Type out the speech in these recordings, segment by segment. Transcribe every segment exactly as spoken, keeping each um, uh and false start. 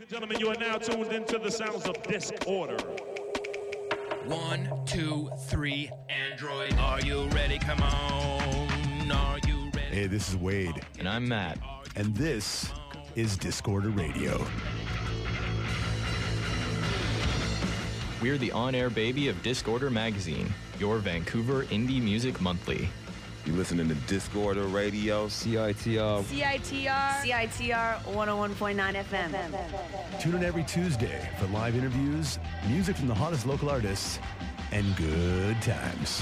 and gentlemen, you are now tuned into the sounds of Disorder. One, two, three, Android. Are you ready? Come on. Are you ready? Hey, this is Wade. And I'm Matt. And this is Disorder Radio. We're the on-air baby of Disorder Magazine, your Vancouver Indie Music Monthly. You're listening to Disorder Radio, C I T R. C I T R. C I T R one oh one point nine F M. Tune in every Tuesday for live interviews, music from the hottest local artists, and good times.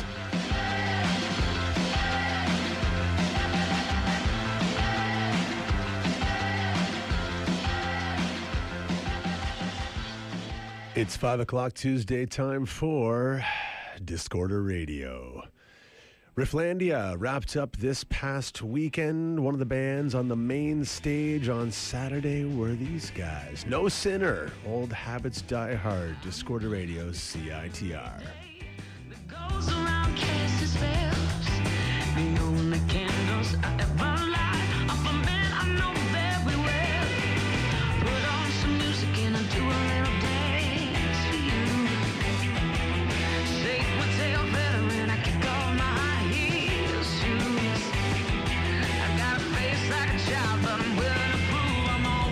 It's five o'clock Tuesday, time for Disorder Radio. Rifflandia wrapped up this past weekend. One of the bands on the main stage on Saturday were these guys. No Sinner, Old Habits Die Hard, Disorder Radio, C I T R. Goes around casts spells. The only candles I ever light of a man I know very well. Put on some music and I do a little dance for you. Shake my tail better and I kick off my high heels shoes. I got a face like a child, but I'm willing to prove I'm all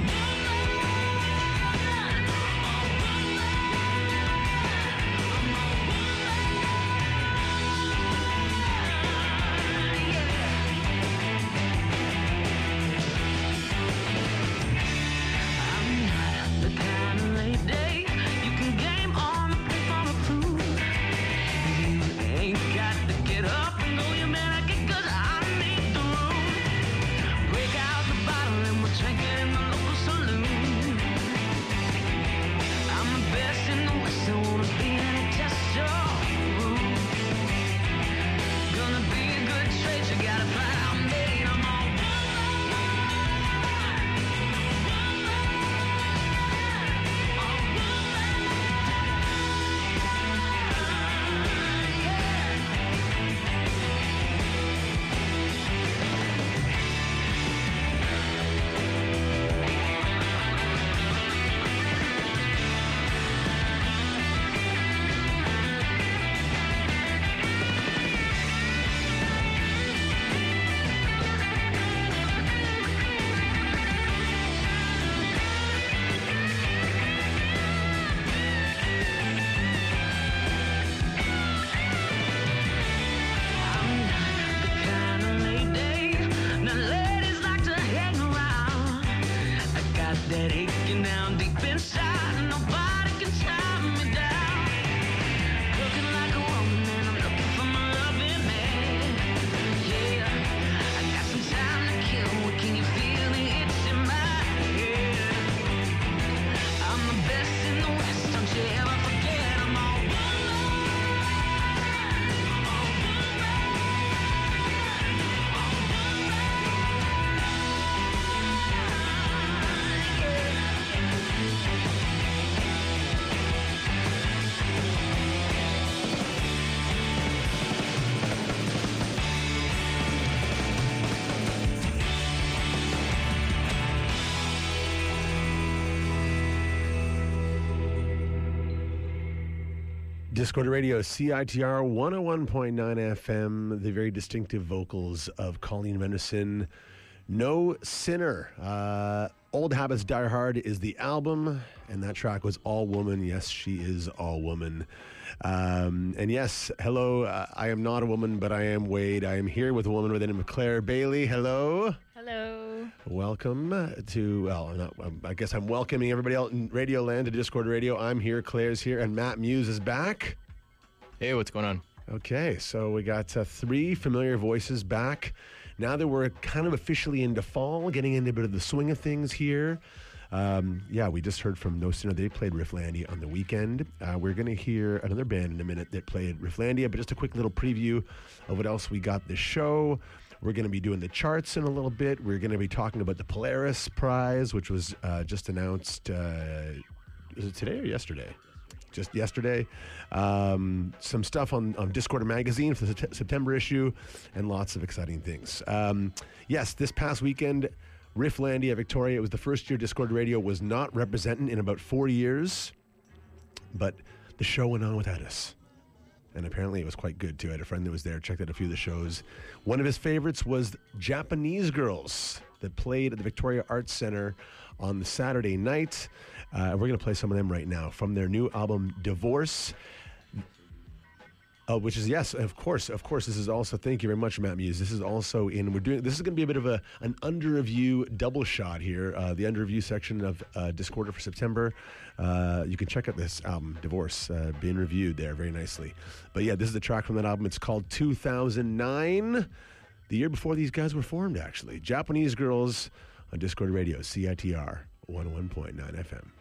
Disorder Radio, C I T R one oh one point nine F M, the very distinctive vocals of Colleen Mendelson. No Sinner. Uh, Old Habits Die Hard is the album, and that track was All Woman. Yes, she is all woman. Um, and yes, hello, uh, I am not a woman, but I am Wade. I am here with a woman by the name of Claire Bailey. Hello. Hello. Welcome to, well, I'm not, I'm, I guess I'm welcoming everybody else in Radio Land to Discord Radio. I'm here, Claire's here, and Matt Muse is back. Hey, what's going on? Okay, so we got uh, three familiar voices back. Now that we're kind of officially into fall, getting into a bit of the swing of things here. Um, yeah, we just heard from No Sinner. They played Rifflandia on the weekend. Uh, we're going to hear another band in a minute that played Rifflandia, but just a quick little preview of what else we got this show. We're going to be doing the charts in a little bit. We're going to be talking about the Polaris Prize, which was uh, just announced, uh, is it today or yesterday? Just yesterday. Um, some stuff on, on Disorder Magazine for the Sept- September issue, and lots of exciting things. Um, yes, this past weekend Rifflandia, Victoria. It was the first year Discord Radio was not represented in about four years, but the show went on without us. And apparently it was quite good, too. I had a friend that was there, checked out a few of the shows. One of his favorites was Japanese Girls that played at the Victoria Arts Centre on the Saturday night. Uh, we're going to play some of them right now from their new album, Divorce. Uh, which is, yes, of course, of course. This is also, thank you very much, Matt Muse. This is also in, we're doing, this is going to be a bit of a an under-review double shot here. Uh, the under-review section of uh, Discorder for September. Uh, you can check out this album, Divorce, uh, being reviewed there very nicely. But yeah, this is the track from that album. It's called two thousand nine, the year before these guys were formed, actually. Japanese Girls on Discord Radio, C I T R one oh one point nine F M.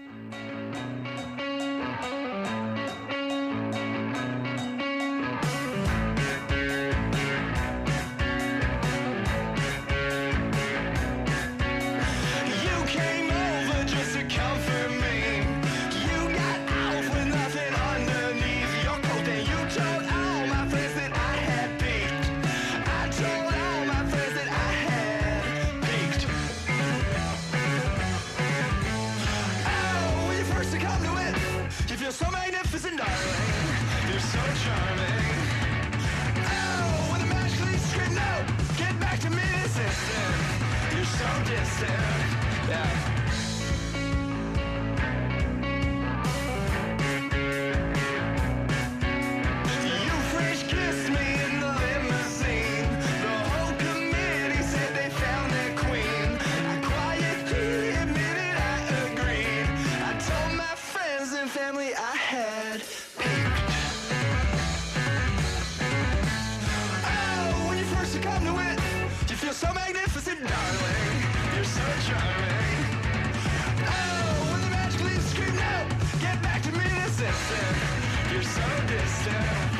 So magnificent, darling. You're so charming. Oh, when the match leaves scream no, get back to me, insistent. You're so distant. Yeah. You French kissed me in the limousine. The whole committee said they found their queen. I quietly admitted I agreed. I told my friends and family I had peaked. Oh, when you first come to it, you feel so magnificent, darling. You're so charming. Oh, when the match leaves scream no, get back to me, insistent. You're so distant.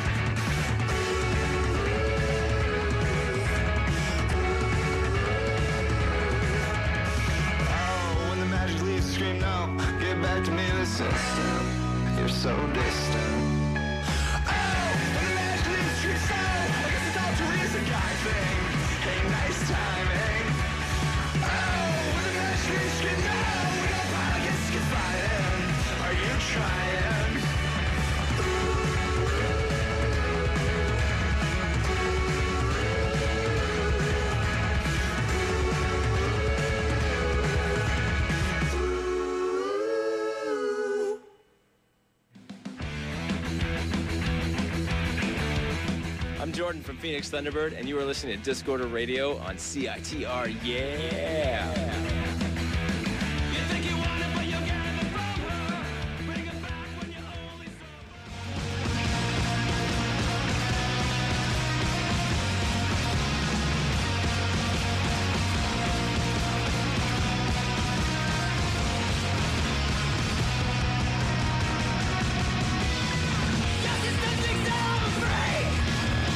Oh, when the magic leaves scream no, get back to me, insistent. You're so distant. Oh, when the magic leaves scream so, I guess it's all Teresa guy thing. Hey, nice timing. Oh, when the magic leaves scream no, we got politics confiding. Are you trying? I'm Jordan from Phoenix Thunderbird, and you are listening to Discorder Radio on C I T R. Yeah!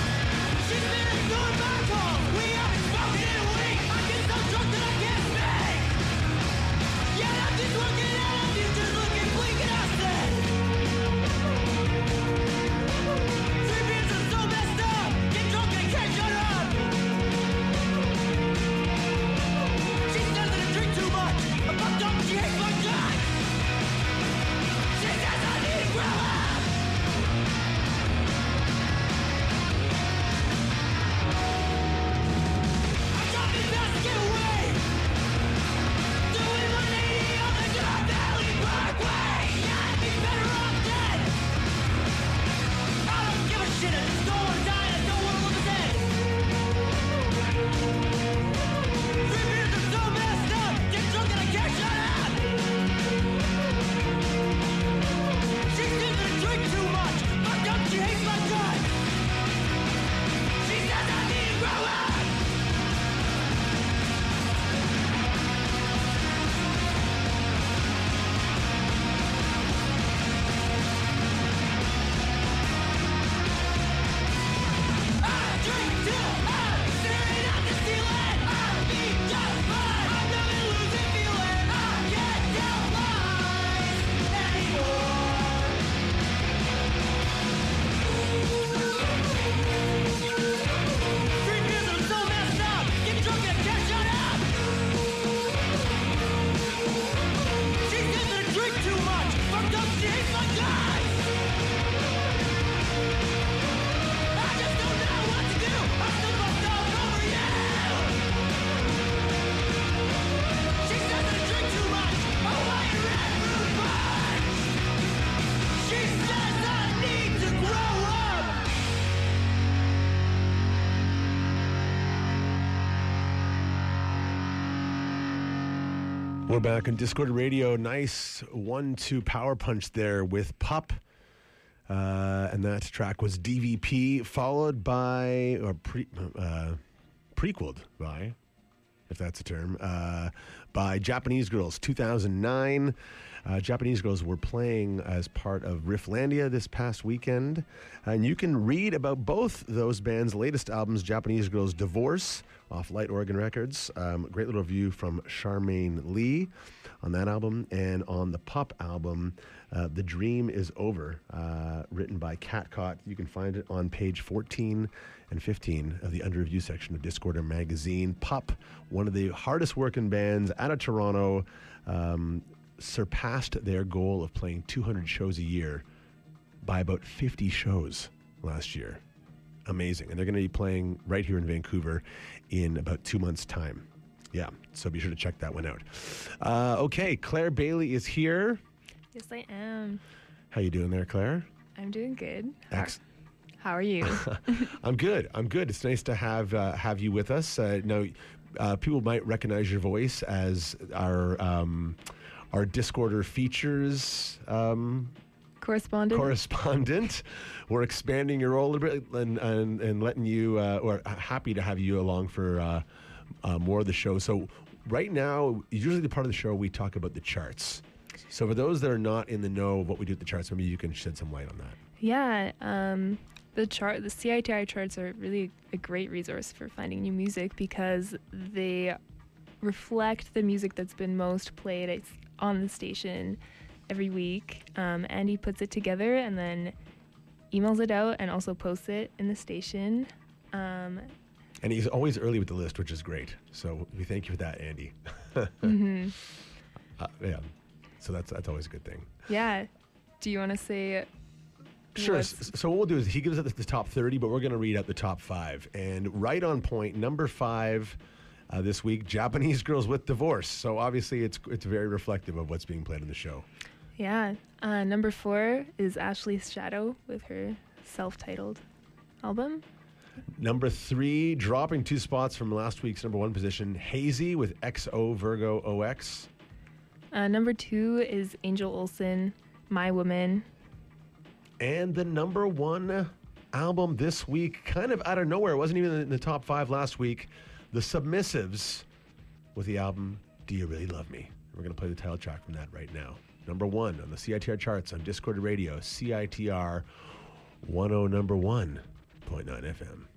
We haven't spoken in a week. I get so drunk that I can't speak. We're back on Discord Radio. Nice one two power punch there with Pup. Uh, and that track was D V P, followed by, or pre, uh, prequeled by, if that's a term, uh, by Japanese Girls, two thousand nine. Uh, Japanese Girls were playing as part of Rifflandia this past weekend. And you can read about both those bands' latest albums, Japanese Girls Divorce, off Light Oregon Records. Um, great little review from Charmaine Lee on that album. And on the Pup album, uh, The Dream Is Over, uh, written by Cat Caught. You can find it on page fourteen and fifteen of the under review section of Discorder magazine. Pup, one of the hardest working bands out of Toronto, um, surpassed their goal of playing two hundred shows a year by about fifty shows last year. Amazing. And they're going to be playing right here in Vancouver in about two months' time. Yeah, so be sure to check that one out. Uh, okay, Claire Bailey is here. Yes, I am. How you doing there, Claire? I'm doing good. How, Ex- how are you? I'm good. I'm good. It's nice to have uh, have you with us. Uh, now, uh, people might recognize your voice as our um, our Discorder features um, Correspondent. correspondent. We're expanding your role a little bit and and, and letting you, uh, or happy to have you along for uh, uh, more of the show. So right now, usually the part of the show we talk about the charts. So for those that are not in the know of what we do at the charts, maybe you can shed some light on that. Yeah, um, the chart, the C I T R charts are really a great resource for finding new music because they reflect the music that's been most played It's on the station every week. Um, Andy puts it together and then emails it out and also posts it in the station. Um, And he's always early with the list, which is great. So we thank you for that, Andy. mm-hmm. uh, yeah. So that's that's always a good thing. Yeah. Do you want to say? Sure. what's- S- So what we'll do is he gives us the, the top thirty, but we're going to read out the top five. And right on point, number five uh, this week, Japanese Girls with Divorce. So obviously it's it's very reflective of what's being played in the show. Yeah. Uh, number four is Ashley's Shadow with her self-titled album. Number three, dropping two spots from last week's number one position, Hazy with X O Virgo O X. Uh, number two is Angel Olsen, My Woman. And the number one album this week, kind of out of nowhere, it wasn't even in the top five last week, The Submissives with the album Do You Really Love Me? We're going to play the title track from that right now. Number one on the C I T R charts on Discord Radio, C I T R ten number one point nine F M.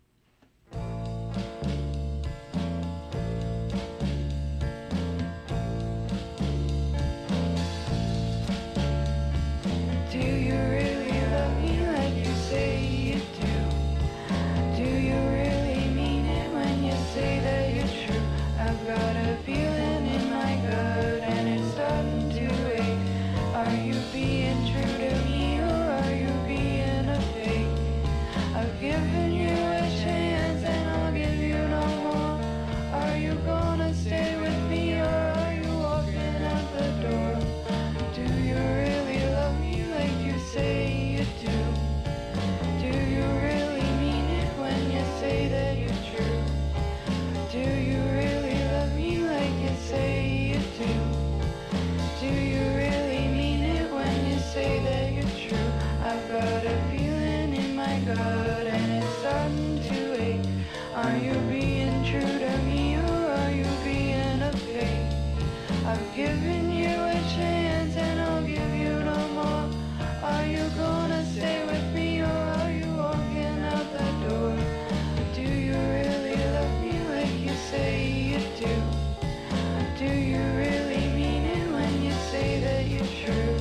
Do you really love me like you say you do? Do you really mean it when you say that you're true? I've got a feeling in my gut and it's starting to ache. Are you being true to me or are you being a fake? I've given you a chance and I'll give you no more. Are you gonna stay with me or are you walking out the door? Do you really love me like you say you do? Do you really mean it when you say that you're true? Do you really love me like you say you do? Do you really mean it when you say that you're true? I've got a feeling in my gut and it's starting to ache. Are you being true to me or are you being a fake? I've given you a chance and I'll give you no more. Are you gonna stay with me or are you walking out the door? Do you really love me like you say you do? Do you really mean it when you say that you're true?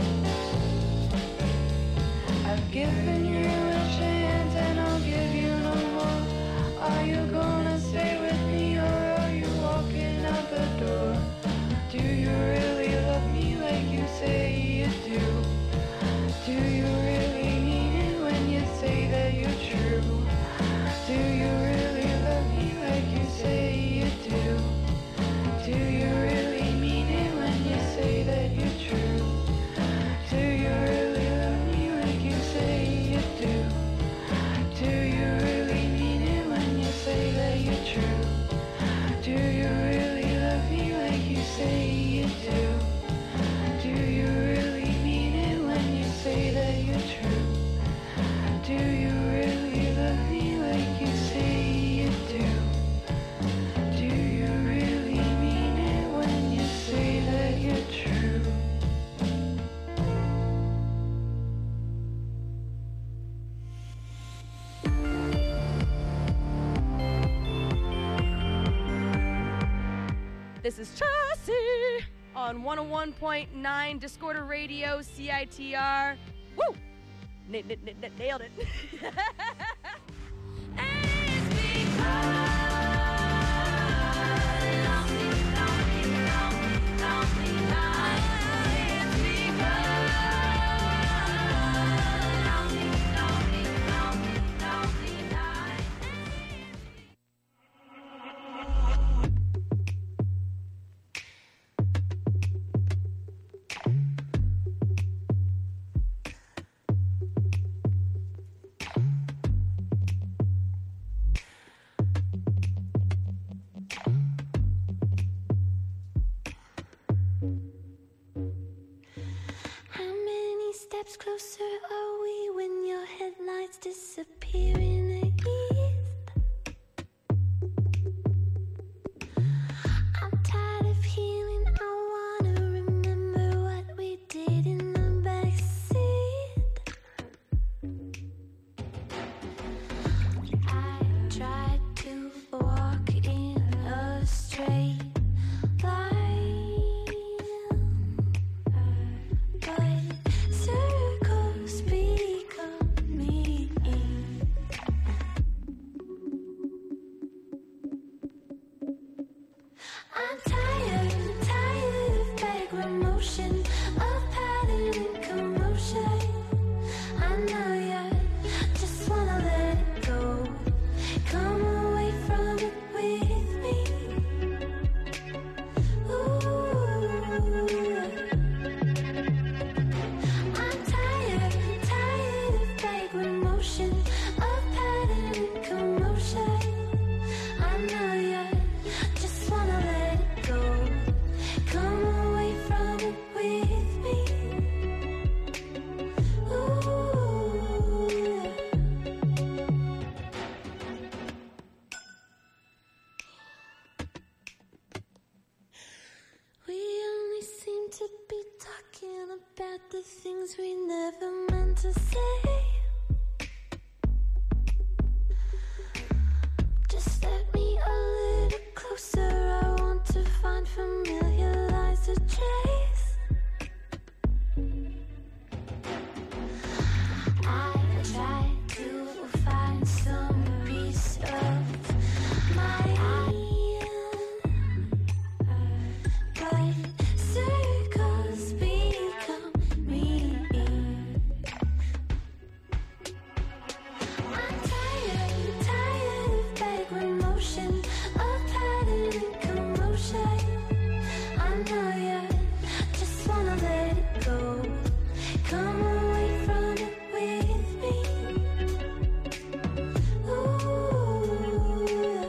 I've given you a chance and I'll give you no This is Chassis on one oh one point nine Discorder Radio, C I T R. Woo! N- n- n- nailed it. Closer are we when your headlights disappear in the east? I'm tired of healing. I wanna remember what we did in the backseat. I tried to walk in a straight line, but circles become me. I'm tired, tired of backward motion, of pattern and commotion. I know you just wanna let it go. Come away from it with me. Ooh. I'm tired, tired of backward motion, of pattern and commotion. I know you just wanna let it go. Come away from it with me. Ooh. We only seem to be talking about the things we never meant to say. Just let me a little closer. I want to find familiar lies to trace. I try to find some piece of my but circles become me. I'm tired, tired of backward motion, of pattern and commotion. I know you just wanna let it go. Come away from it with me. Ooh.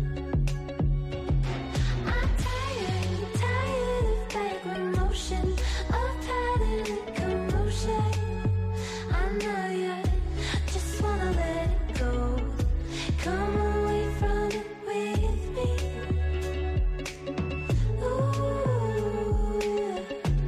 I'm tired, tired of backward motion, of pattern and commotion. I know you just wanna let it go. Come away from it with me. Ooh.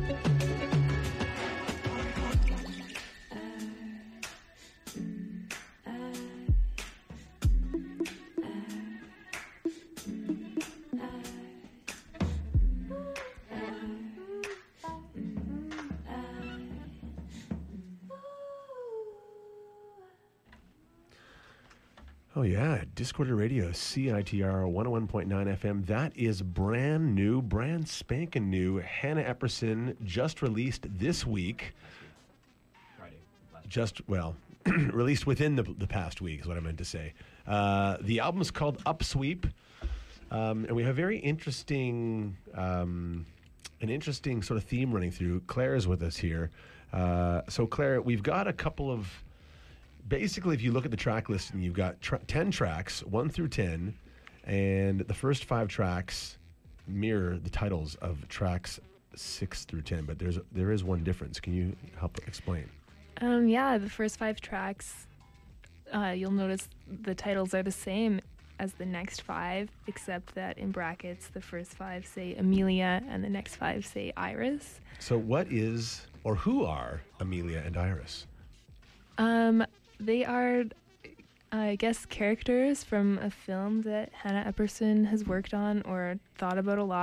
Oh, yeah. Discorder Radio, C I T R one oh one point nine F M. That is brand new, brand spanking new. Hannah Epperson, just released this week. Friday. Just, well, released within the, the past week is what I meant to say. Uh, the album is called Upsweep. Um, and we have a very interesting, um, an interesting sort of theme running through. Claire is with us here. Uh, so, Claire, we've got a couple of... Basically, if you look at the track listing, you've got tra- ten tracks, one through ten, and the first five tracks mirror the titles of tracks six through ten. But there's there is one difference. Can you help explain? Um, yeah, the first five tracks, uh, you'll notice the titles are the same as the next five, except that in brackets, the first five say Amelia and the next five say Iris. So what is, or who are Amelia and Iris? Um, they are, I guess, characters from a film that Hannah Epperson has worked on or thought about a lot.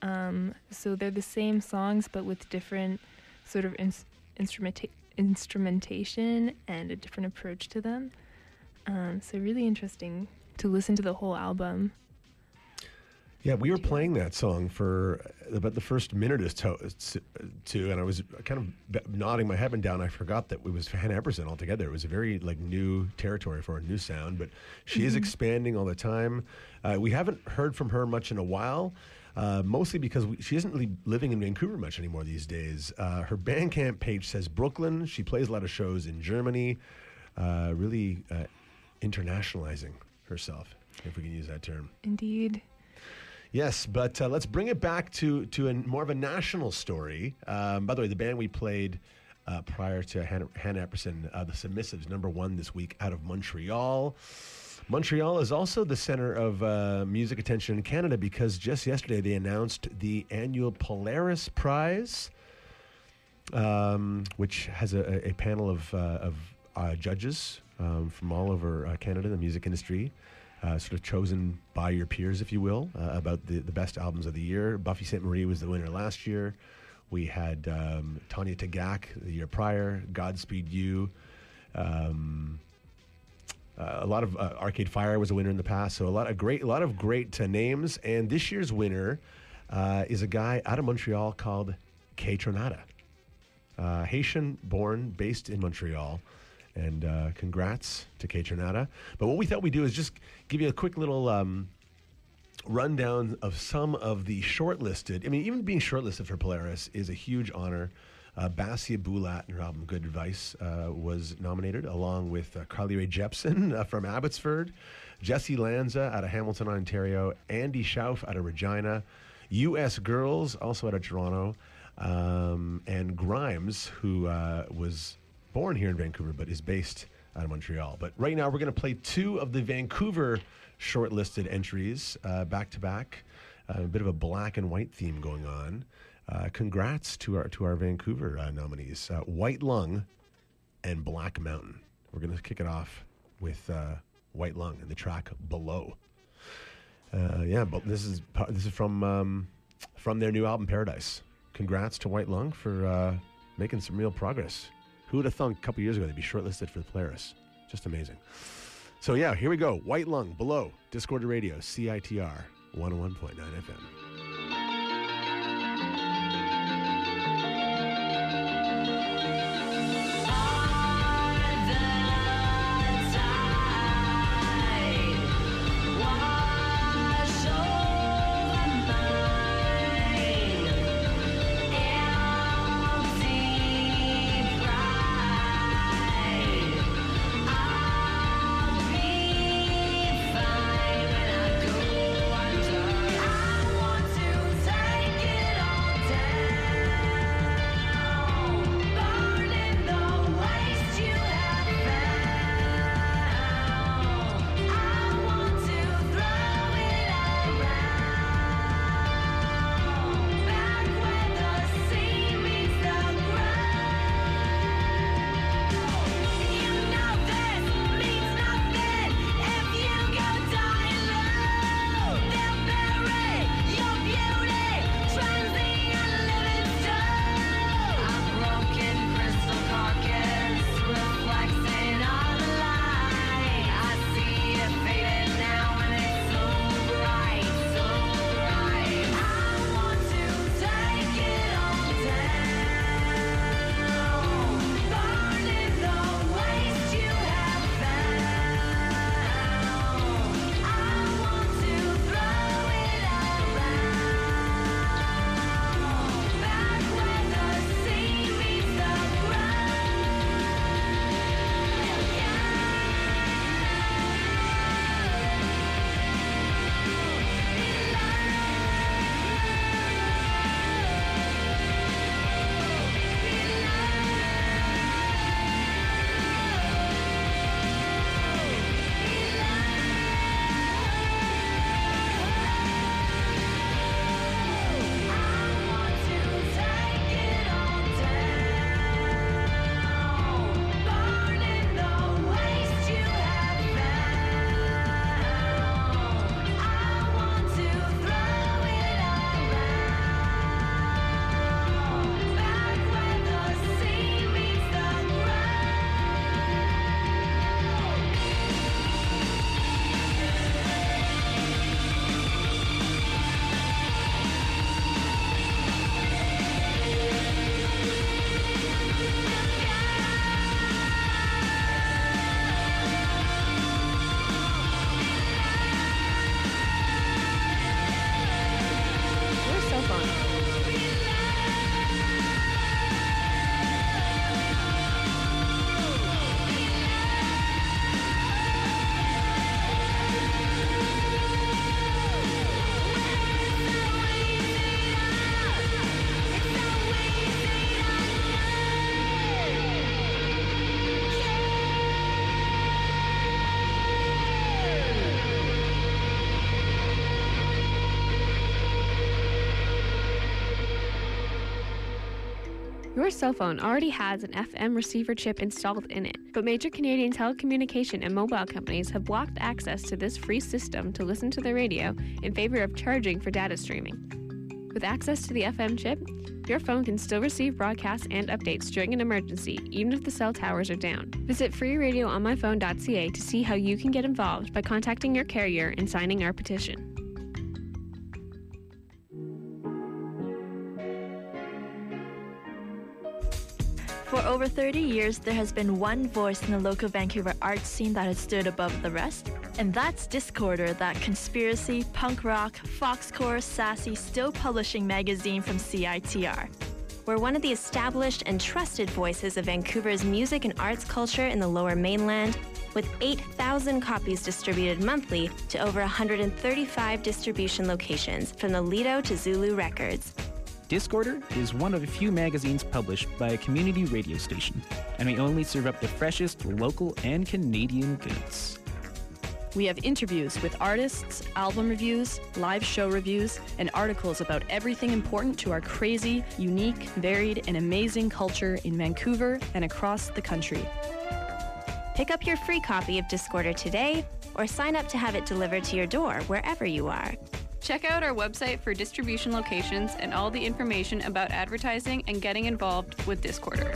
Um, so they're the same songs, but with different sort of ins- instrumenta- instrumentation and a different approach to them. Um, so really interesting to listen to the whole album. Yeah, we were playing that song for about the first minute or so, two, and I was kind of b- nodding my head and down. I forgot that it was Hannah Epperson altogether. It was a very like new territory for a new sound, but she is expanding all the time. Uh, we haven't heard from her much in a while, uh, mostly because we, she isn't really living in Vancouver much anymore these days. Uh, her Bandcamp page says Brooklyn. She plays a lot of shows in Germany, uh, really uh, internationalizing herself, if we can use that term. Indeed. Yes, but uh, let's bring it back to to a, more of a national story. Um, by the way, the band we played uh, prior to Hannah, Hannah Epperson, uh, the Submissives, number one this week out of Montreal. Montreal is also the center of uh, music attention in Canada because just yesterday they announced the annual Polaris Prize, um, which has a, a panel of, uh, of uh, judges um, from all over uh, Canada, the music industry. Uh, sort of chosen by your peers, if you will, uh, about the, the best albums of the year. Buffy Sainte Marie was the winner last year. We had um, Tanya Tagaq the year prior, Godspeed You. Um, uh, a lot of uh, Arcade Fire was a winner in the past. So a lot of great, a lot of great uh, names. And this year's winner uh, is a guy out of Montreal called Kaytranada, uh, Haitian-born, based in Montreal. And uh, congrats to Kaytranada. But what we thought we'd do is just give you a quick little um, rundown of some of the shortlisted. I mean, even being shortlisted for Polaris is a huge honor. Uh, Basia Bulat and her album Good Advice uh, was nominated, along with uh, Carly Rae Jepsen uh, from Abbotsford, Jesse Lanza out of Hamilton, Ontario, Andy Schauf out of Regina, U S Girls, also out of Toronto, um, and Grimes, who uh, was born here in Vancouver, but is based out of Montreal. But right now, we're going to play two of the Vancouver shortlisted entries uh, back to back. Uh, a bit of a black and white theme going on. Uh, congrats to our to our Vancouver uh, nominees, uh, White Lung and Black Mountain. We're going to kick it off with uh, White Lung and the track Below. Uh, yeah, but this is this is from um, from their new album Paradise. Congrats to White Lung for uh, making some real progress. Who would have thunk a couple years ago they'd be shortlisted for the Polaris? Just amazing. So yeah, here we go. White Lung, Below, Discorder Radio, C I T R, one oh one point nine F M. I want Your cell phone already has an F M receiver chip installed in it, but major Canadian telecommunication and mobile companies have blocked access to this free system to listen to the radio in favor of charging for data streaming. With access to the F M chip, your phone can still receive broadcasts and updates during an emergency, even if the cell towers are down. Visit free radio on my phone dot c a to see how you can get involved by contacting your carrier and signing our petition. For over thirty years, there has been one voice in the local Vancouver art scene that has stood above the rest, and that's Discorder, that conspiracy, punk rock, foxcore, sassy, still publishing magazine from C I T R. We're one of the established and trusted voices of Vancouver's music and arts culture in the Lower Mainland, with eight thousand copies distributed monthly to over one hundred thirty-five distribution locations, from the Lido to Zulu Records. Discorder is one of a few magazines published by a community radio station, and we only serve up the freshest local and Canadian goods. We have interviews with artists, album reviews, live show reviews, and articles about everything important to our crazy, unique, varied, and amazing culture in Vancouver and across the country. Pick up your free copy of Discorder today, or sign up to have it delivered to your door wherever you are. Check out our website for distribution locations and all the information about advertising and getting involved with Discorder.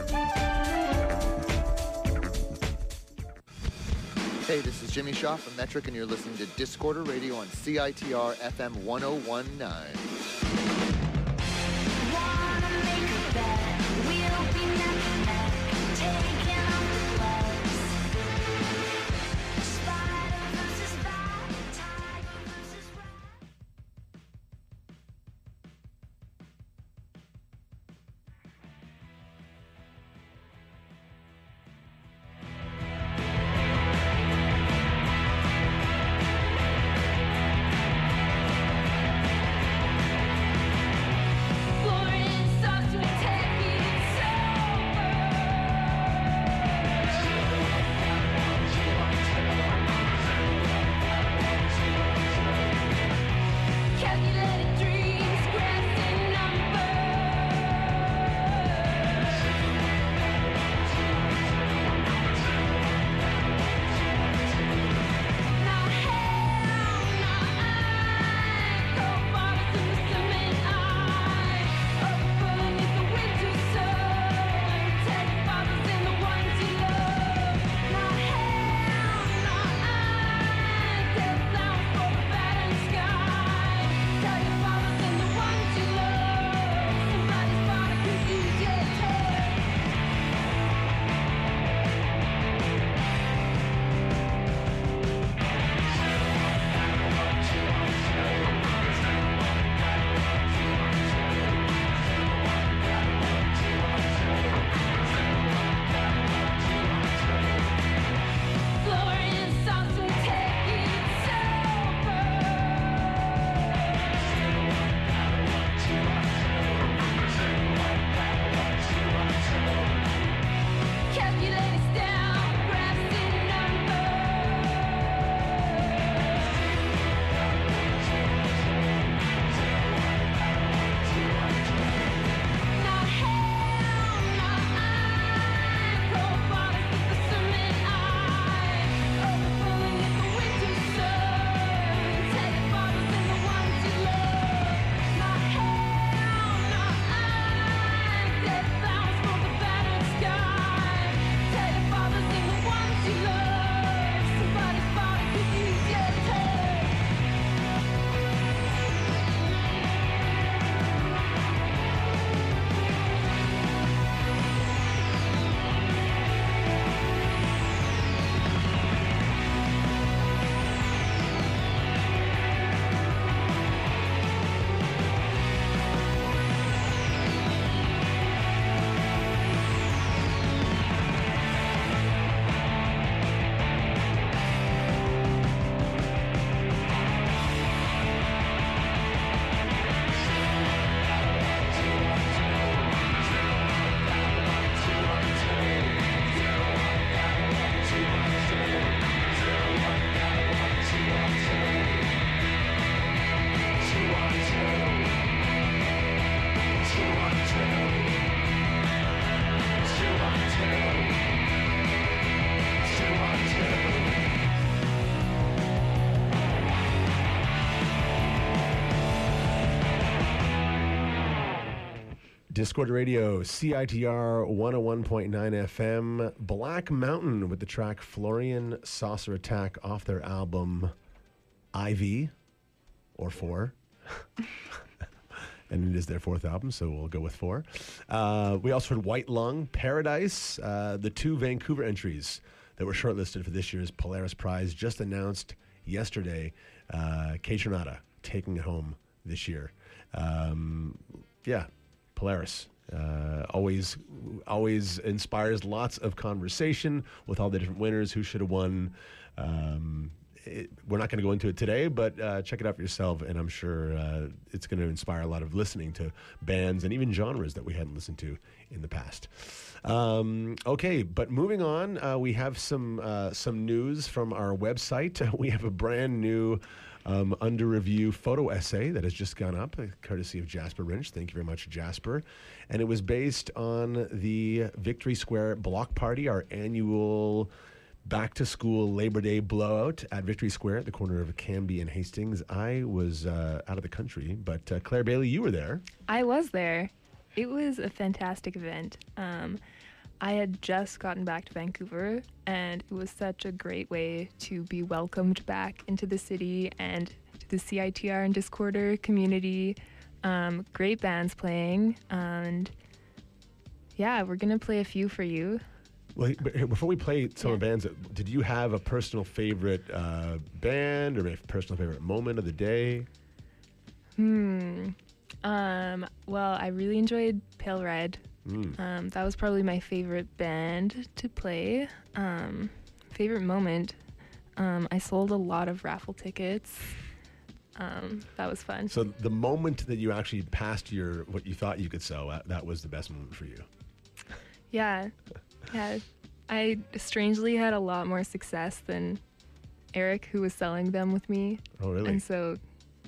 Hey, this is Jimmy Shaw from Metric, and you're listening to Discorder Radio on C I T R F M one oh one point nine. Discord Radio, C I T R one oh one point nine F M. Black Mountain with the track Florian Saucer Attack off their album I V, or four. And it is their fourth album, so we'll go with four. Uh, we also heard White Lung, Paradise, uh, the two Vancouver entries that were shortlisted for this year's Polaris Prize, just announced yesterday. Uh, Kaytranada taking it home this year. Um, yeah, Polaris. Uh, always always inspires lots of conversation with all the different winners, who should have won. Um, it, we're not going to go into it today, but uh, check it out for yourself, and I'm sure uh, it's going to inspire a lot of listening to bands and even genres that we hadn't listened to in the past. Um, okay, but moving on, uh, we have some uh, some news from our website. We have a brand new Um, under review photo essay that has just gone up, uh, courtesy of Jasper Rinch. Thank you very much, Jasper. And it was based on the Victory Square Block Party, our annual back-to-school Labor Day blowout at Victory Square at the corner of Cambie and Hastings. I was uh, out of the country, but uh, Claire Bailey, you were there. I was there. It was a fantastic event. Um, I had just gotten back to Vancouver, and it was such a great way to be welcomed back into the city and to the C I T R and Discorder community. Um, great bands playing, and yeah, we're going to play a few for you. Well, before we play some of the bands, did you have a personal favorite uh, band or a personal favorite moment of the day? Hmm. Um, well, I really enjoyed Pale Red. Mm. Um, that was probably my favorite band to play. Um, favorite moment, um, I sold a lot of raffle tickets. Um, that was fun. So the moment that you actually passed your what you thought you could sell, that, that was the best moment for you. Yeah, yeah. I strangely had a lot more success than Eric, who was selling them with me. Oh, really? And so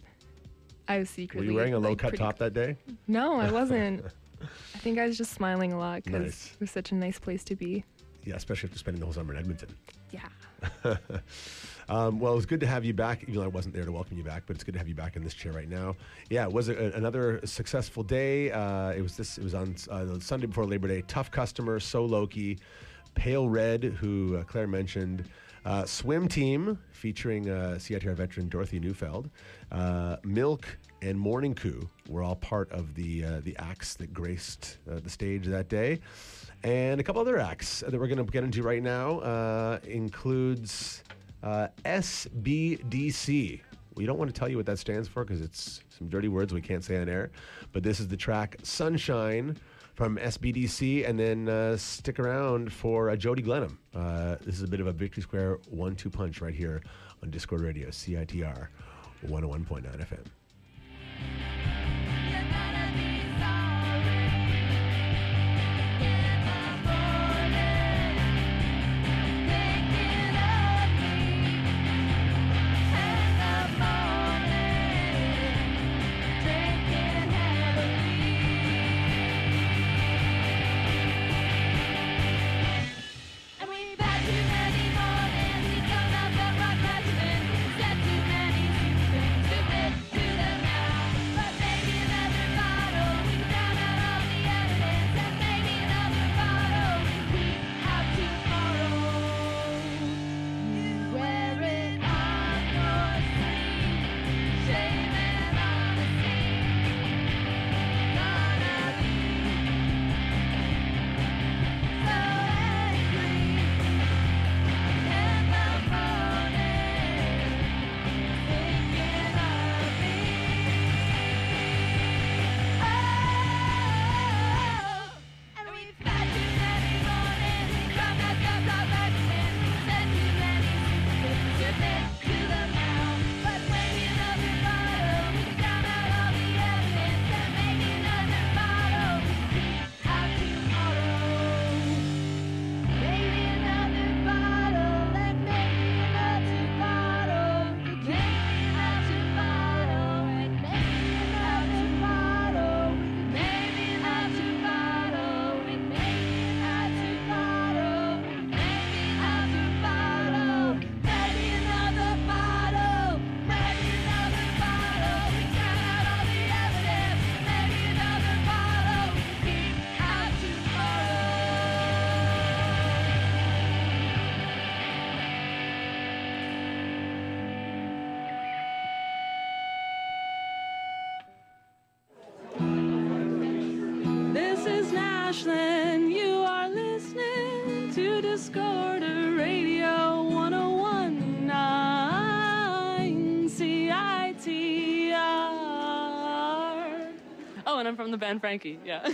I was secretly. Were you wearing a like, low-cut pretty top that day? No, I wasn't. I think I was just smiling a lot because Nice. it was such a nice place to be. Yeah, especially after spending the whole summer in Edmonton. Yeah. um, well, it was good to have you back, even though I wasn't there to welcome you back, but it's good to have you back in this chair right now. Yeah, it was a, another successful day. Uh, it was this. It was on uh, the Sunday before Labor Day. Tough Customer, So Loki, Pale Red, who uh, Claire mentioned, uh, Swim Team, featuring uh, C I T R veteran Dorothy Neufeld, uh, Milk, and Morning Coup were all part of the uh, the acts that graced uh, the stage that day. And a couple other acts that we're going to get into right now uh, includes uh, S B D C. We don't want to tell you what that stands for because it's some dirty words we can't say on air. But this is the track Sunshine from S B D C. And then uh, stick around for uh, Jody Glenham. Uh, this is a bit of a Victory Square one two punch right here on Discord Radio, C I T R one oh one point nine F M. Said too many stupid things to Ashland. You are listening to Discorder Radio one oh one point nine C I T R. Oh, and I'm from the band Frankie, yeah.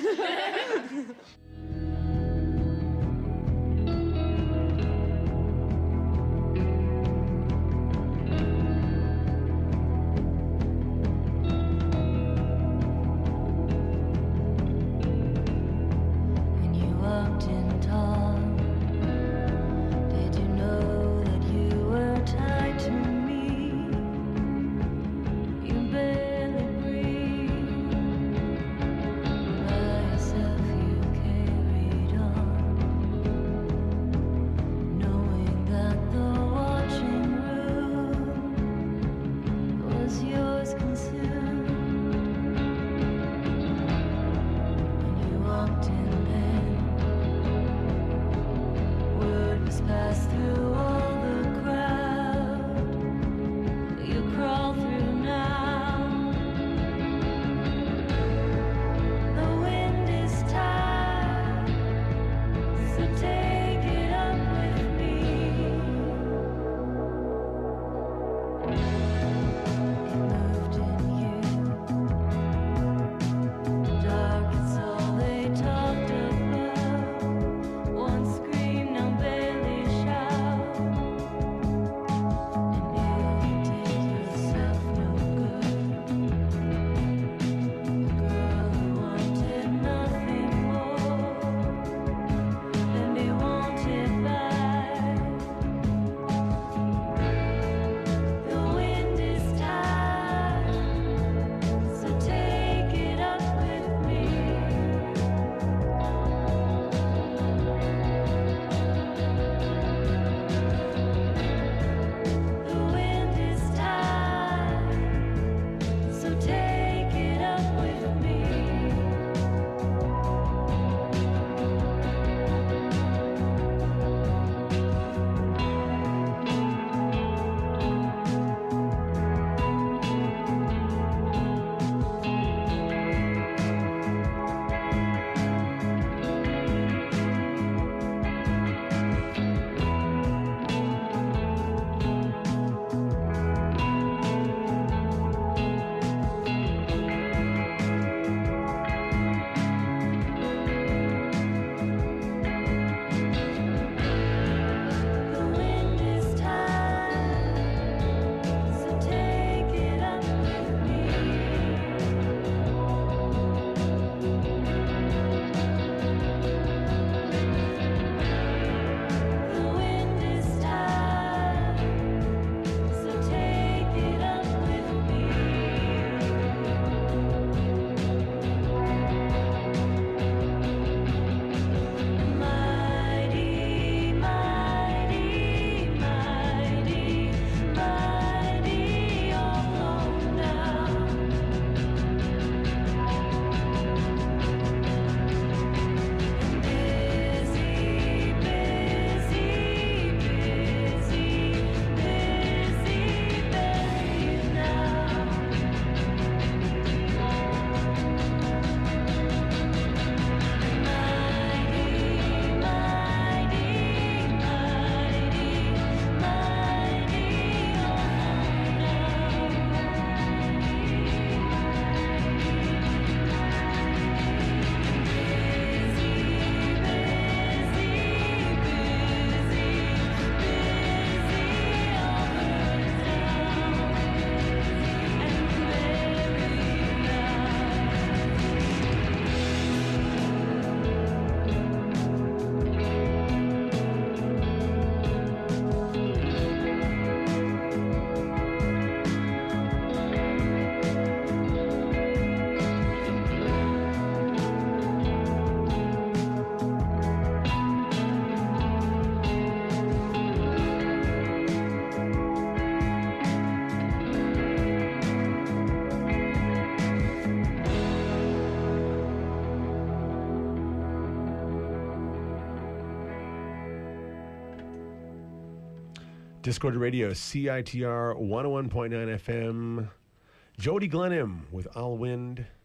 Discord Radio, C I T R one oh one point nine F M. Jody Glenham with All Wind.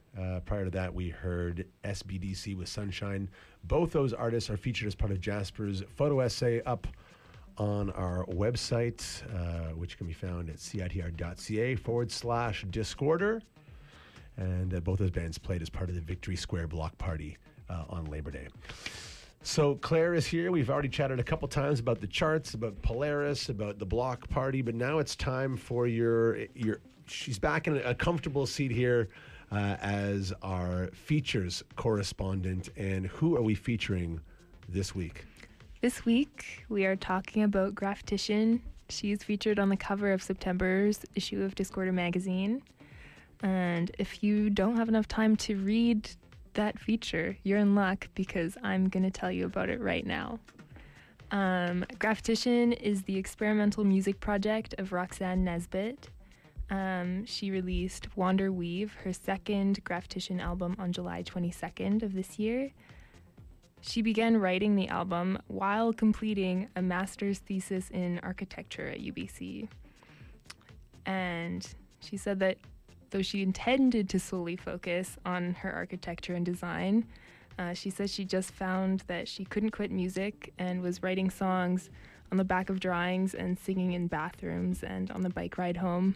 Uh, prior to that, we heard S B D C with Sunshine. Both those artists are featured as part of Jasper's photo essay up on our website, uh, which can be found at citr.ca forward slash Discorder. And uh, both those bands played as part of the Victory Square Block Party uh, on Labor Day. So Claire is here. We've already chatted a couple times about the charts, about Polaris, about the Block Party, but now it's time for your your. She's back in a comfortable seat here uh, as our features correspondent. And who are we featuring this week? This week, we are talking about Graftician. She's featured on the cover of September's issue of Discorder magazine. And if you don't have enough time to read that feature, you're in luck because I'm going to tell you about it right now. Um, Graftician is the experimental music project of Roxanne Nesbitt. Um, she released Wander Weave, her second Graftician album, on July twenty-second of this year. She began writing the album while completing a master's thesis in architecture at U B C. And she said that though she intended to solely focus on her architecture and design, uh, she says she just found that she couldn't quit music and was writing songs on the back of drawings and singing in bathrooms and on the bike ride home.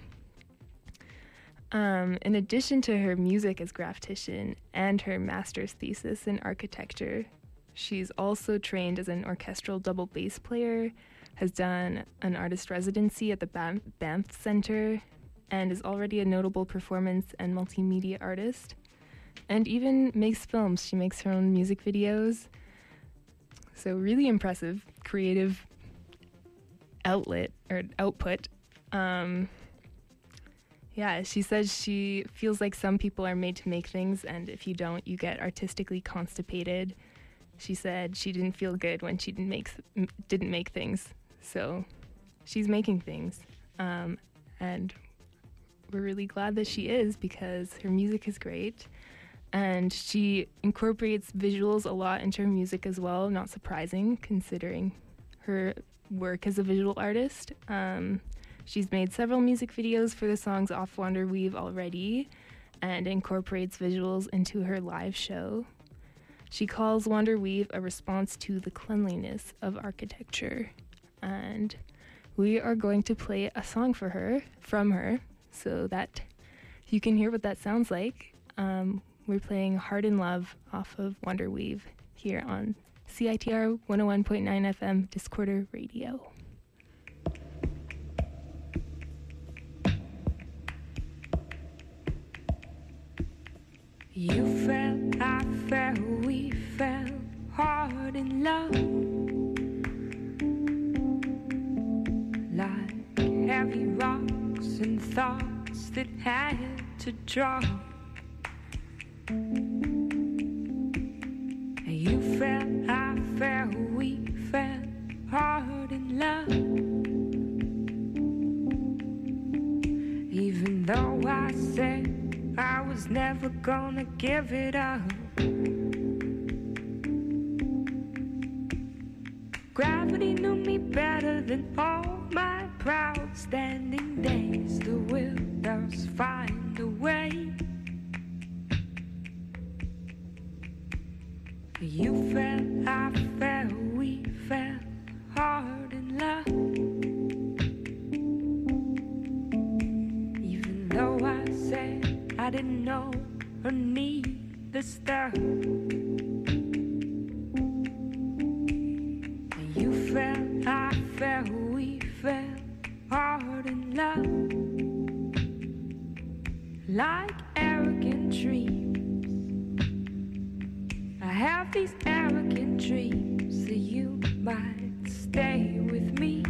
Um, in addition to her music as Graftician and her master's thesis in architecture, she's also trained as an orchestral double bass player, has done an artist residency at the Ban- Banff Center, and is already a notable performance and multimedia artist, and even makes films. She makes her own music videos. So really impressive creative outlet or output. Um, yeah, she says she feels like some people are made to make things, and if you don't, you get artistically constipated. She said she didn't feel good when she didn't make didn't make things, so she's making things, um, and we're really glad that she is because her music is great, and she incorporates visuals a lot into her music as well. Not surprising considering her work as a visual artist. Um, she's made several music videos for the songs off Wander Weave already, and incorporates visuals into her live show. She calls Wander Weave a response to the cleanliness of architecture. And we are going to play a song for her, from her, so that you can hear what that sounds like. Um, we're playing Heart in Love off of Wander Weave here on C I T R one oh one point nine F M Discorder Radio. You fell, I fell, we fell hard in love, like heavy rocks and thoughts that had to drop. You fell, I fell, we fell hard in love, even though I said I was never gonna give it up. Gravity knew me better than all my proud standing days. The will does find a way. You fell, I fell, we fell hard in love, even though I said I didn't know or need the stuff. You fell, I fell, we fell hard in love, like arrogant dreams. I have these arrogant dreams that you might stay with me.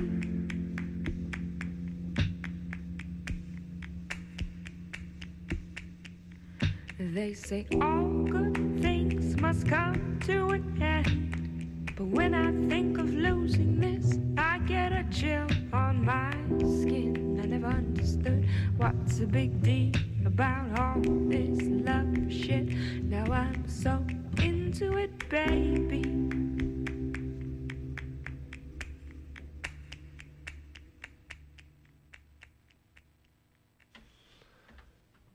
They say all good things must come to an end, but when I think of losing this, I get a chill on my skin. I never understood what's a big deal about all this love shit. Now I'm so into it, baby.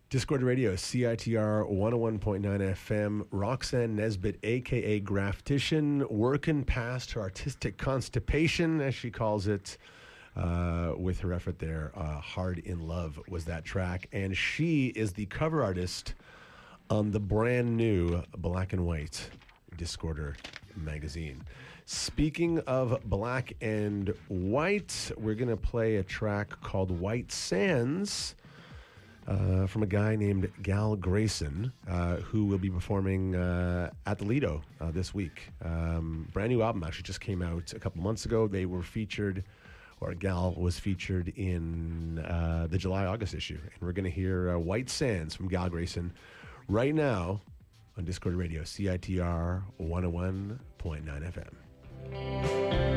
Discord Radio, C I T R one oh one point nine F M. Roxanne Nesbitt, a k a. Graftician, working past her artistic constipation, as she calls it, uh, with her effort there. Uh, Hard in Love was that track. And she is the cover artist on the brand new Black and White Discorder magazine. Speaking of Black and White, we're going to play a track called White Sands. Uh, from a guy named Gal Grayson, uh, who will be performing uh, at the Lido uh, this week. Um, brand new album actually just came out a couple months ago. They were featured, or Gal was featured in uh, the July-August issue. And we're going to hear uh, White Sands from Gal Grayson right now on Discord Radio, C I T R one oh one point nine F M.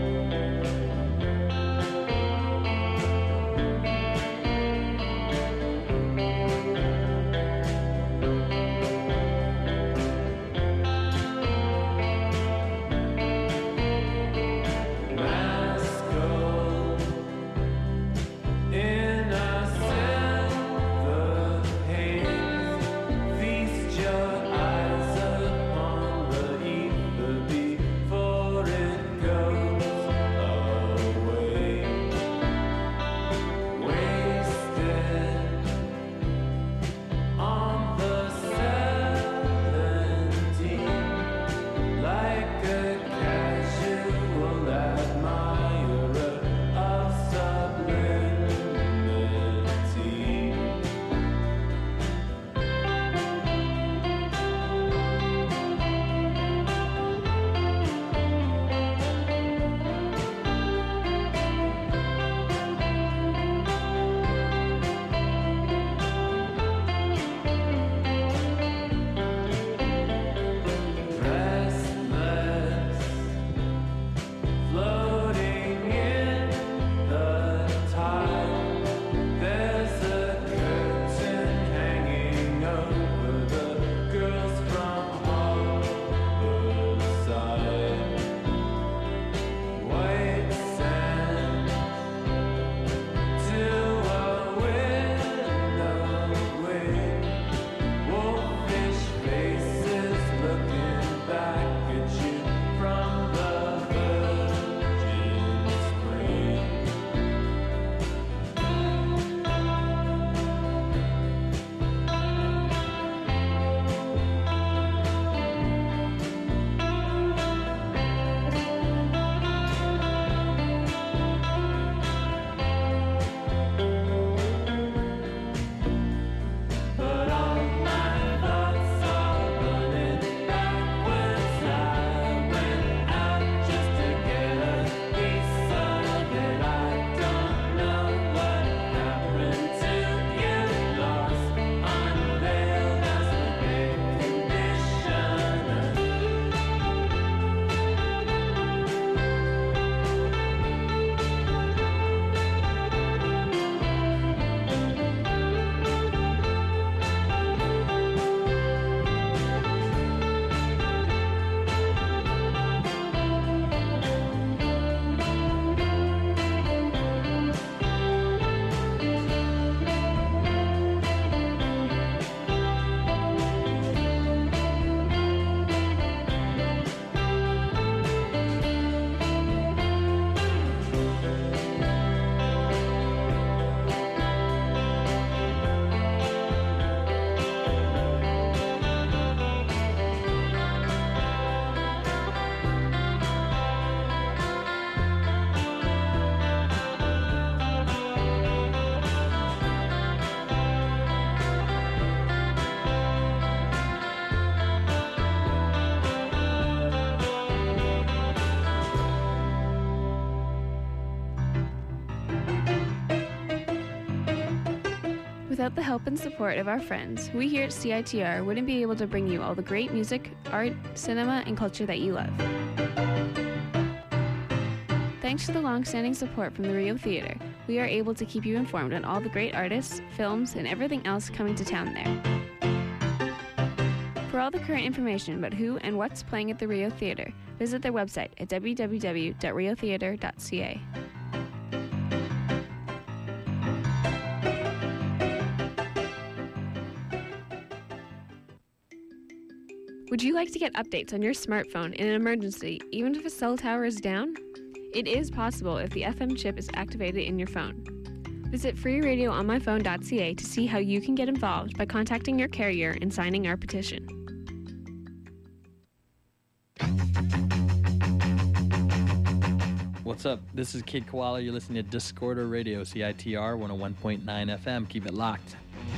Without the help and support of our friends, we here at C I T R wouldn't be able to bring you all the great music, art, cinema, and culture that you love. Thanks to the long-standing support from the Rio Theater, we are able to keep you informed on all the great artists, films, and everything else coming to town there. For all the current information about who and what's playing at the Rio Theater, visit their website at w w w dot rio theater dot c a. Would you like to get updates on your smartphone in an emergency, even if a cell tower is down? It is possible if the F M chip is activated in your phone. Visit free radio on my phone dot c a to see how you can get involved by contacting your carrier and signing our petition. What's up? This is Kid Koala. You're listening to Discorder Radio, C I T R one oh one point nine F M. Keep it locked.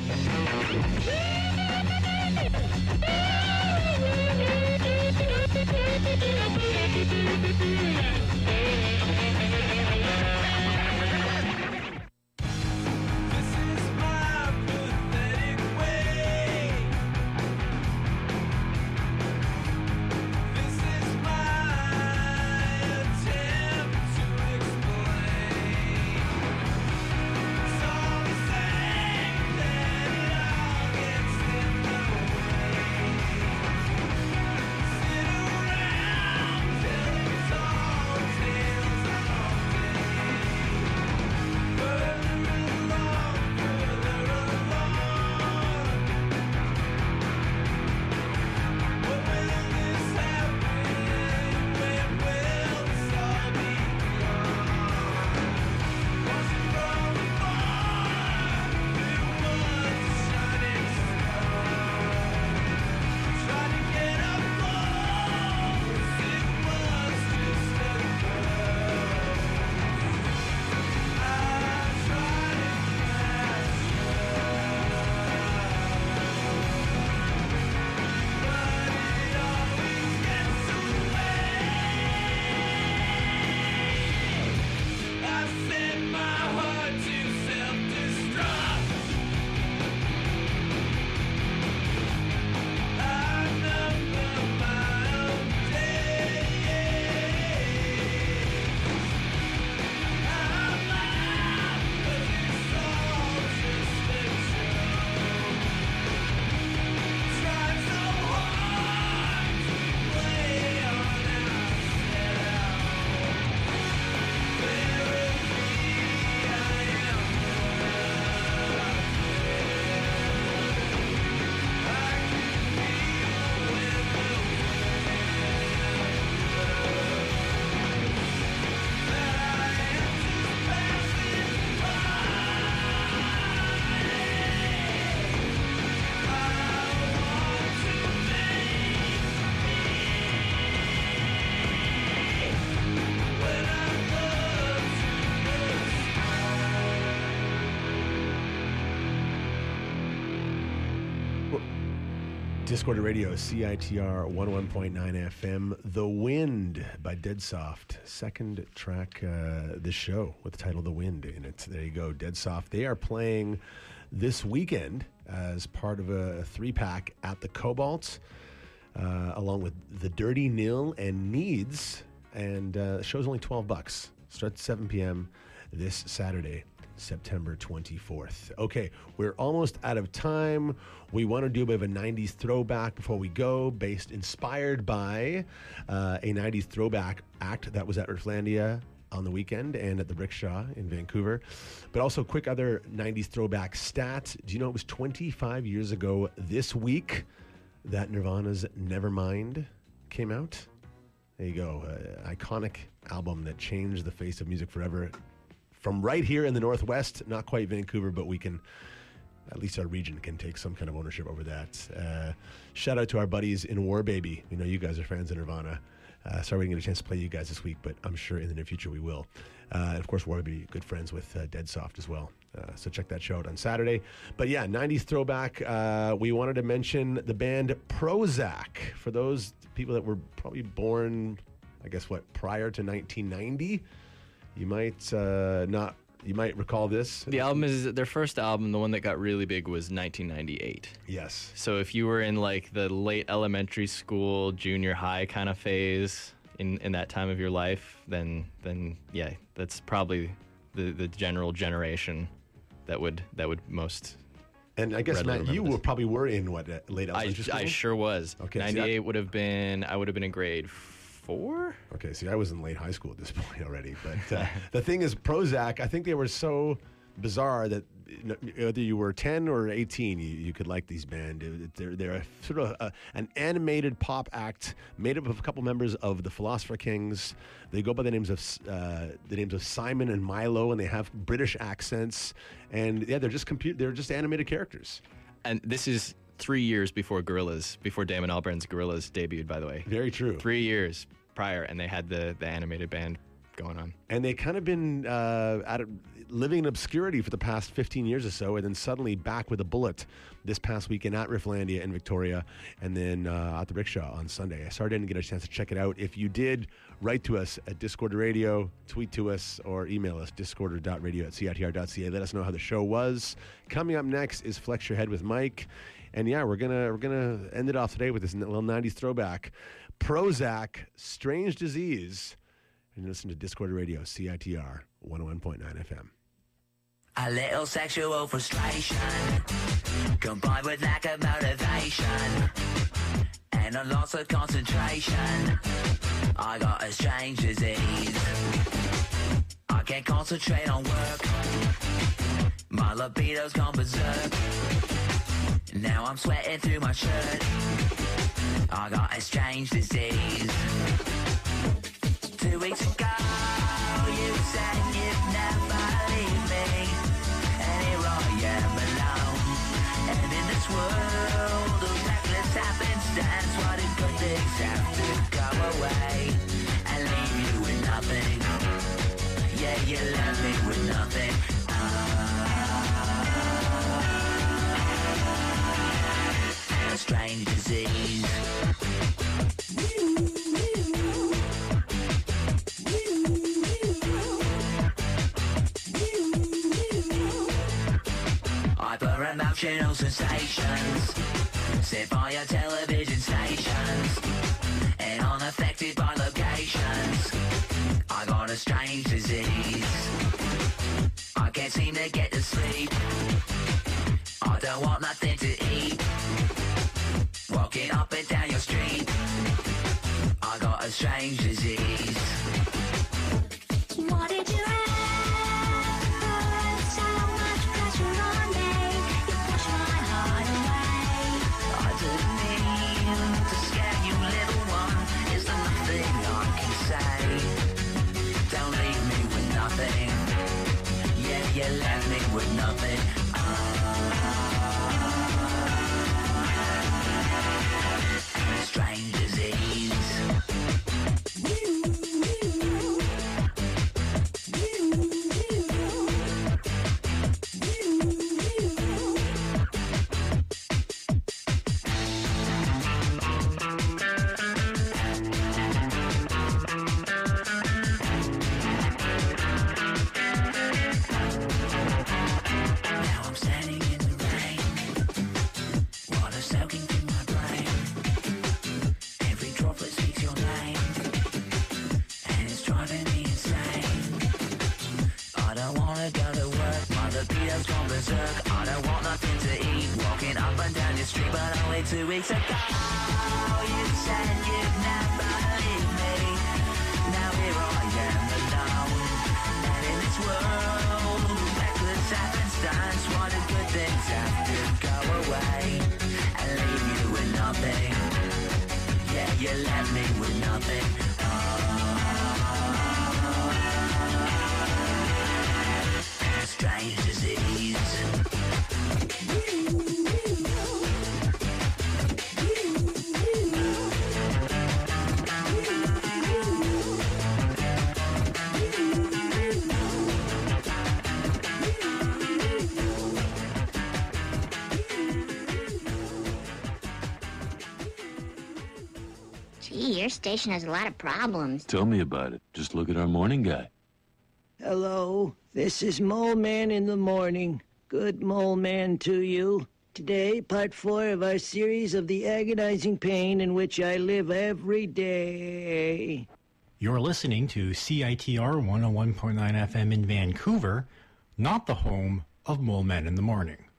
Discorder Radio, C I T R one oh one point nine F M. The Wind by Dead Soft. Second track uh, this show with the title The Wind in it. There you go, Dead Soft. They are playing this weekend as part of a three-pack at the Cobalt, uh, along with The Dirty Nil and Needs. And uh, the show's only twelve bucks. Starts at seven p.m. this Saturday, September twenty-fourth. Okay, we're almost out of time. We want to do a bit of a nineties throwback before we go, based, inspired by uh, a nineties throwback act that was at Earthlandia on the weekend and at the Brickshaw in Vancouver. But also quick other nineties throwback stats. Do you know it was twenty-five years ago this week that Nirvana's Nevermind came out? There you go. Uh, iconic album that changed the face of music forever. From right here in the Northwest, not quite Vancouver, but we can, at least our region can take some kind of ownership over that. Uh, shout out to our buddies in War Baby. We know you guys are fans of Nirvana. Uh, sorry we didn't get a chance to play you guys this week, but I'm sure in the near future we will. Uh, and of course, War Baby, good friends with uh, Dead Soft as well. Uh, so check that show out on Saturday. But yeah, nineties throwback. Uh, we wanted to mention the band Prozac. For those people that were probably born, I guess, what, prior to nineteen ninety? You might uh, not. You might recall this. The album is their first album. The one that got really big was nineteen ninety-eight. Yes. So if you were in like the late elementary school, junior high kind of phase in, in that time of your life, then then yeah, that's probably the, the general generation that would that would most. And I guess Matt, you were probably were in what uh, late elementary school. I sure was. Okay, ninety-eight would have been. I would have been in grade four. Okay, see, I was in late high school at this point already. But uh, the thing is, Prozac, I think they were so bizarre that whether you were ten or eighteen, you, you could like these band. They're, they're a, sort of a, an animated pop act made up of a couple members of the Philosopher Kings. They go by the names of uh, the names of Simon and Milo, and they have British accents. And yeah, they're just compu- They're just animated characters. And this is three years before Gorillaz, before Damon Albarn's Gorillaz debuted, by the way. Very true. Three years prior, and they had the, the animated band going on. And they kind of been uh, at a, living in obscurity for the past fifteen years or so, and then suddenly back with a bullet this past weekend at Rifflandia in Victoria, and then uh, at the Rickshaw on Sunday. I sorry I didn't get a chance to check it out. If you did, write to us at Discorder Radio, tweet to us, or email us, discorder dot radio at c i t r dot c a. Let us know how the show was. Coming up next is Flex Your Head with Mike. And yeah, we're gonna we're gonna end it off today with this little nineties throwback. Prozac, Strange Disease. And listen to Discorder Radio, C I T R one oh one point nine F M. A little sexual frustration combined with lack of motivation and a loss of concentration. I got a strange disease. I can't concentrate on work. My libido's gone berserk. Now I'm sweating through my shirt. I got a strange disease. Two weeks ago, you said you'd never leave me, and here I am alone. And in this world of reckless happenstance, why do good things have to go away and leave you with nothing? Yeah, you left me with nothing. A strange disease. Hyper-emotional sensations set by your television stations and unaffected by locations. I got a strange disease. I can't seem to get to sleep. I don't want nothing to eat. Walking up and down your street, I got a strange disease. What did you have? So much pressure on me. You push my heart away. I didn't mean to scare you, little one. Is there nothing I can say? Don't leave me with nothing. Yeah, you left me with nothing. Strange disease. Now I'm standing in the rain, water soaking through my brain. Every droplet speaks your name, and it's driving me insane. I don't wanna go to work, my libido's gone berserk. I don't want nothing to eat, walking up and down your street. But only two weeks ago, you said you'd never leave me. Now here I am alone, and in this world, reckless happenstance, why do good things have to go away and leave you with nothing? Yeah, you left me with nothing. Oh, strange disease. Gee, your station has a lot of problems. Tell me about it. Just look at our morning guy. Hello, this is Mole Man in the morning. Good Mole Man to you. Today, part four of our series of the agonizing pain in which I live every day. You're listening to C I T R one oh one point nine F M in Vancouver, not the home of Mole Man in the Morning.